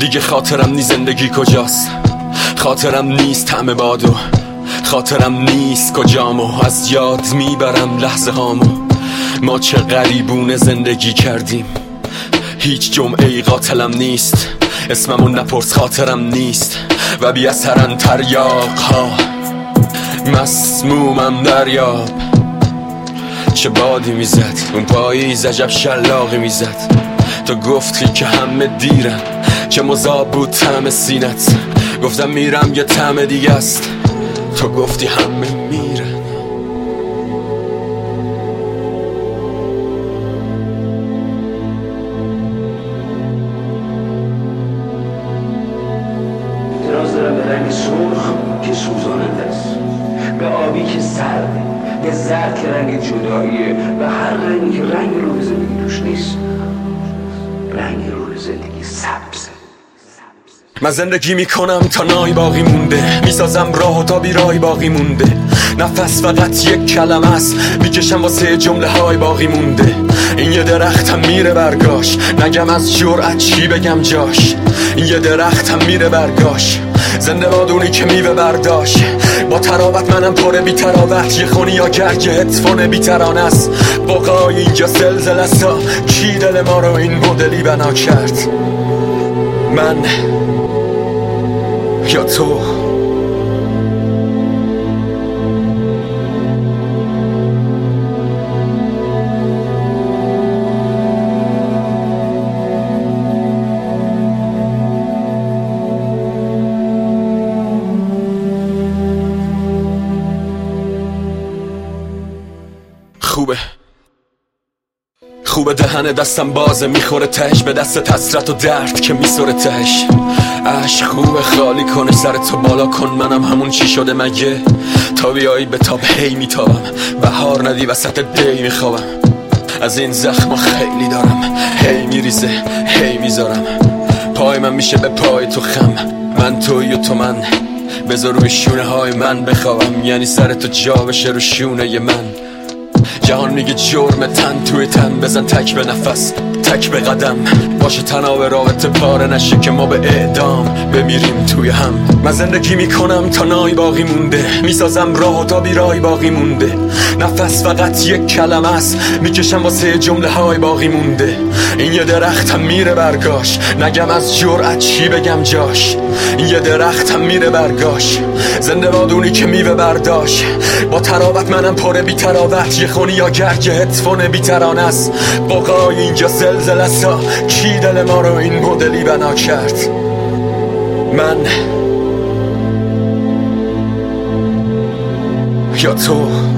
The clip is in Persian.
دیگه خاطرم نیست زندگی کجاست، خاطرم نیست طعم بادو، خاطرم نیست کجامو، از یاد میبرم لحظه هامو. ما چه غریبونه زندگی کردیم، هیچ جمعه قاتلم نیست، اسممو نپرس خاطرم نیست و بی اثرن تریاق ها. مسمومم دریاب، چه بادی میزد اون پاییز، عجب شلاقی میزد. تو گفتی که همه دیرن، چه مذاب بود طعم سینت. گفتم میرم یه طعم دیگه است، تو گفتی همه میرن. اعتراض دارم به رنگ سرخ که سوزاننده است، به آبی که سرده، به زرد که رنگ جداییه، و هر رنگی که رنگ روح زندگی توش نیست. رنگ روح زندگی سبزه. من زندگی میکنم تا نای باقی مونده، میسازم راه و تا بیرای باقی مونده. نفس فقط یک کلمه است، میکشم واسه جمله های باقی مونده. این یه درختم میره برگاش، نگم از جرأت چی بگم جاش. این یه درختم میره برگاش، زنده بادونی که میوه برداشت. با تراوت منم پر بی تراوت، یه خونی یا گرگ هتفون بی ترانه است. بقای اینجا زلزله سا، کی دل ما رو این مدلی بنا کرد؟ من یا تو؟ خوبه دهن دستم بازه، میخوره تهش به دست حسرت و درد که میسوره تهش. عشق خوبه خالی کنه سر تو بالا کن، منم همون چی شده مگه؟ تا بیایی به تاب هی میتابم، بهار ندی وسط دی میخوابم. از این زخم خیلی دارم، هی میریزه هی میذارم. پای من میشه به پای تو خم، من توی و تو من. بذار روی شونه های من بخوابم، یعنی سر تو جا بشه رو شونه من. جهان میگه جرم تن توی تن، بزن تک به نفس تک به قدم. باشه تناب رابطه پاره نشه که ما به اعدام بمیریم توی هم. من زندگی میکنم تا نای باقی مونده، میسازم راه و تا بیرای باقی مونده. نفس فقط یک کلمه است، میکشم واسه جمله های باقی مونده. این یه درختم میره برگاش، نگم از جرأت چی بگم جاش. این یه درختم میره برگاش، زنده بادونی که میوه برداشت. با تراوت منم پر بی تراوت، یه خونی یا گرگ هتفون بی ترانه است. بقای اینجا زلزله سا، کی دل ما رو این مدلی بنا کرد؟ من یا تو؟